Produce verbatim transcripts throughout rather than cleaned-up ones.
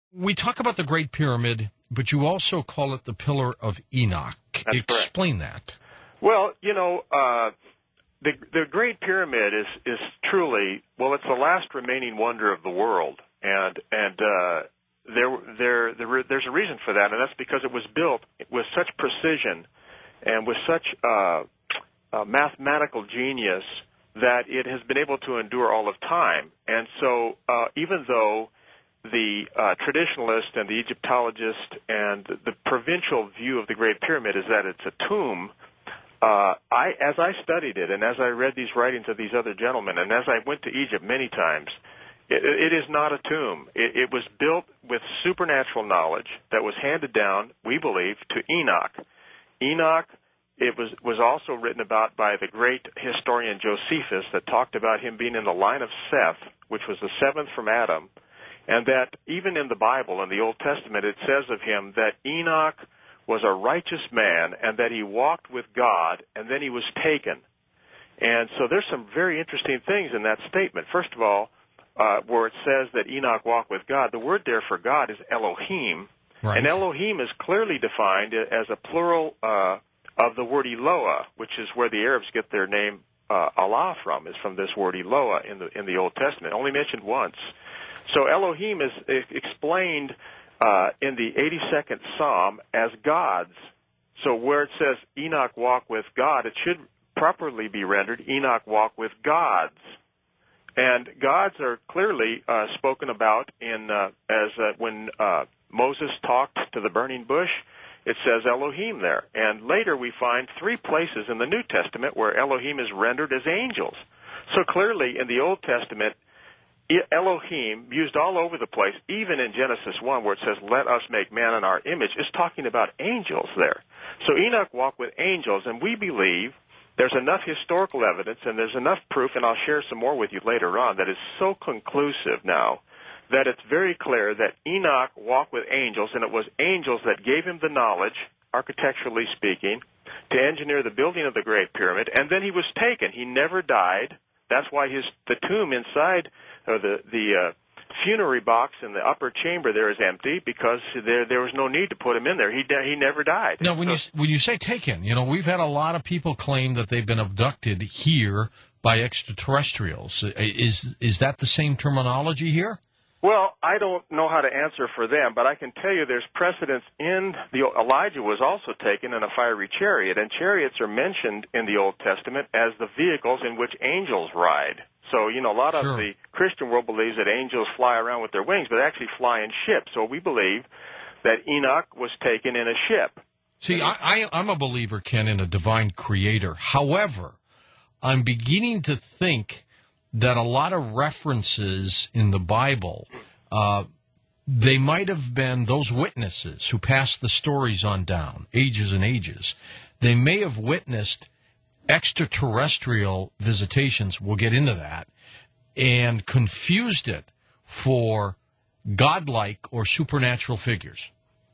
We talk about the Great Pyramid, but you also call it the Pillar of Enoch. That's Explain correct. that. Well, you know, uh, the the Great Pyramid is is truly, well, it's the last remaining wonder of the world, and and uh, there there there there's a reason for that, and that's because it was built with such precision and with such uh, uh, mathematical genius that it has been able to endure all of time. And so, uh, even though the uh, traditionalist and the Egyptologist and the provincial view of the Great Pyramid is that it's a tomb, uh, I, as I studied it and as I read these writings of these other gentlemen, and as I went to Egypt many times, it, it is not a tomb. It, it was built with supernatural knowledge that was handed down, we believe, to Enoch. Enoch, it was, was also written about by the great historian Josephus that talked about him being in the line of Seth, which was the seventh from Adam, and that even in the Bible, in the Old Testament, it says of him that Enoch was a righteous man and that he walked with God and then he was taken. And so there's some very interesting things in that statement. First of all, uh, where it says that Enoch walked with God, the word there for God is Elohim. Right. And Elohim is clearly defined as a plural uh, of the word Eloah, which is where the Arabs get their name uh, Allah from, is from this word Eloah in the in the Old Testament, only mentioned once. So Elohim is explained uh, in the eighty-second Psalm as gods. So where it says Enoch walked with God, it should properly be rendered Enoch walked with gods. And gods are clearly uh, spoken about in uh, as uh, when uh, Moses talked to the burning bush, it says Elohim there. And later we find three places in the New Testament where Elohim is rendered as angels. So clearly in the Old Testament, Elohim, used all over the place, even in Genesis one where it says, let us make man in our image, is talking about angels there. So Enoch walked with angels, and we believe there's enough historical evidence and there's enough proof, and I'll share some more with you later on, that is so conclusive now that it's very clear that Enoch walked with angels, and it was angels that gave him the knowledge, architecturally speaking, to engineer the building of the Great Pyramid, and then he was taken. He never died. That's why his the tomb inside, or the the uh, funerary box in the upper chamber there is empty, because there there was no need to put him in there. He he never died. Now, when so, you when you say taken, you know, we've had a lot of people claim that they've been abducted here by extraterrestrials. Is is that the same terminology here? Well, I don't know how to answer for them, but I can tell you there's precedence in the Elijah was also taken in a fiery chariot, and chariots are mentioned in the Old Testament as the vehicles in which angels ride. So, you know, a lot sure. of the Christian world believes that angels fly around with their wings, but they actually fly in ships. So we believe that Enoch was taken in a ship. See, I, I, I'm a believer, Ken, in a divine creator. However, I'm beginning to think that a lot of references in the Bible, uh, they might have been those witnesses who passed the stories on down, ages and ages. They may have witnessed extraterrestrial visitations, we'll get into that, and confused it for godlike or supernatural figures.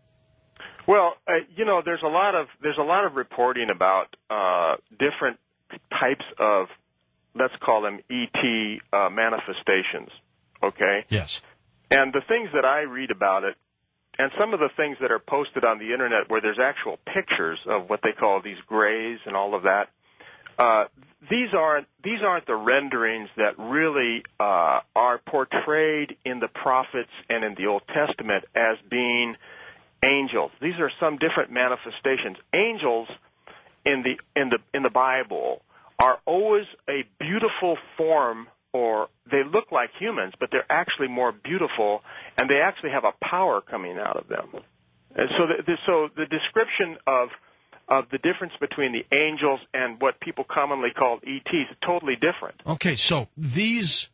Well, uh, you know, there's a lot of there's a lot of reporting about uh, different types of, let's call them E T uh, manifestations, okay? Yes. And the things that I read about it, and some of the things that are posted on the Internet where there's actual pictures of what they call these grays and all of that, uh, these aren't these aren't the renderings that really uh, are portrayed in the prophets and in the Old Testament as being angels. These are some different manifestations. Angels in the in the in the Bible are always a beautiful form, or they look like humans, but they're actually more beautiful, and they actually have a power coming out of them. And so, the, the, so the description of of the difference between the angels and what people commonly call E Ts is totally different. Okay, so these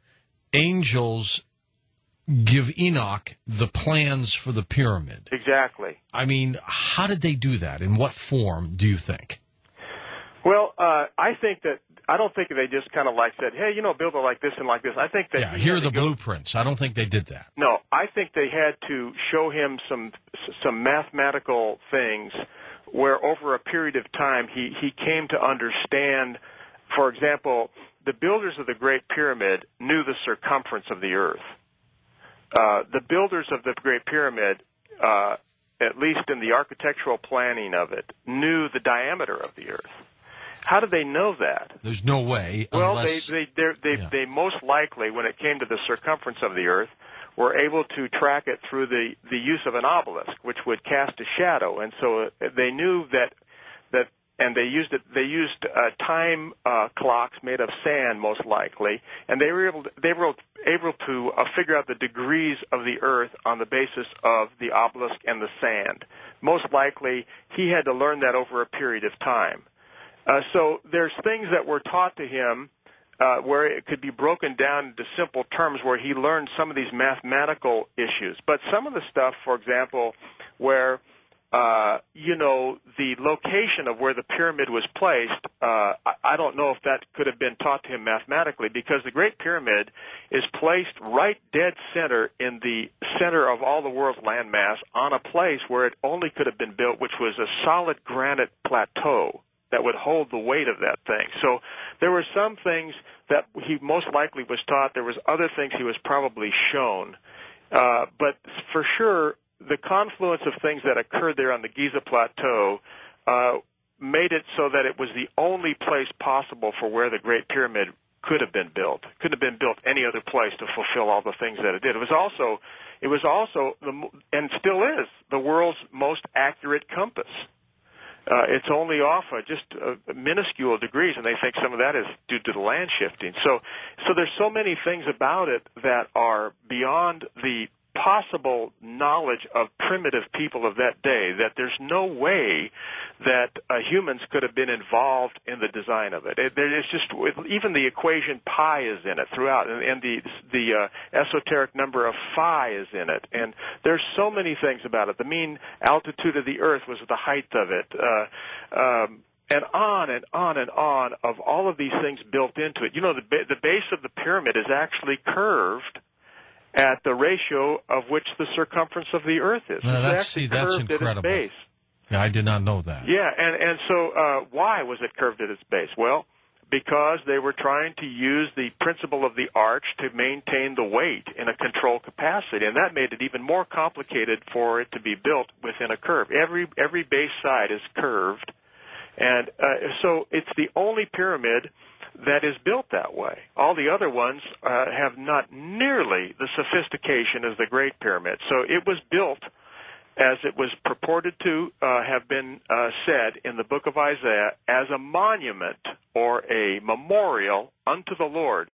angels give Enoch the plans for the pyramid. Exactly. I mean, how did they do that? In what form, do you think? Well, uh, I think that, I don't think they just kind of like said, hey, you know, build it like this and like this. I think that... Yeah, here are the blueprints. I don't think they did that. No, I think they had to show him some some mathematical things where over a period of time he, he came to understand, for example, the builders of the Great Pyramid knew the circumference of the earth. uh, the builders of the Great Pyramid, uh, at least in the architectural planning of it, knew the diameter of the Earth. How did they know that? There's no way. Well, unless, they they they yeah. they most likely, when it came to the circumference of the Earth, were able to track it through the the use of an obelisk, which would cast a shadow, and so they knew that that, and they used it. They used uh, time uh, clocks made of sand, most likely, and they were able to, they were able to uh, figure out the degrees of the Earth on the basis of the obelisk and the sand. Most likely, he had to learn that over a period of time. Uh, so there's things that were taught to him uh, where it could be broken down into simple terms where he learned some of these mathematical issues. But some of the stuff, for example, where, uh, you know, the location of where the pyramid was placed, uh, I, I don't know if that could have been taught to him mathematically, because the Great Pyramid is placed right dead center in the center of all the world's landmass on a place where it only could have been built, which was a solid granite plateau that would hold the weight of that thing. So there were some things that he most likely was taught. There was other things he was probably shown. Uh, but for sure, the confluence of things that occurred there on the Giza Plateau uh, made it so that it was the only place possible for where the Great Pyramid could have been built. Couldn't have been built any other place to fulfill all the things that it did. It was also, it was also, the, and still is, the world's most accurate compass. Uh, it's only off uh, just uh, minuscule degrees, and they think some of that is due to the land shifting. So, so there's so many things about it that are beyond the possible knowledge of primitive people of that day, that there's no way that uh, humans could have been involved in the design of it. it it's just, even the equation pi is in it throughout, and, and the the uh, esoteric number of phi is in it. And there's so many things about it. The mean altitude of the Earth was the height of it. Uh, um, and on and on and on of all of these things built into it. You know, the, ba- the base of the pyramid is actually curved at the ratio of which the circumference of the Earth is. Now, It's that's, actually see, that's curved incredible. at its base. Yeah, I did not know that. Yeah, and, and so uh, why was it curved at its base? Well, because they were trying to use the principle of the arch to maintain the weight in a controlled capacity, and that made it even more complicated for it to be built within a curve. Every every base side is curved, and uh, so it's the only pyramid that is built that way. All the other ones uh, have not nearly the sophistication as the Great Pyramid. So it was built as it was purported to uh, have been uh, said in the book of Isaiah as a monument or a memorial unto the Lord.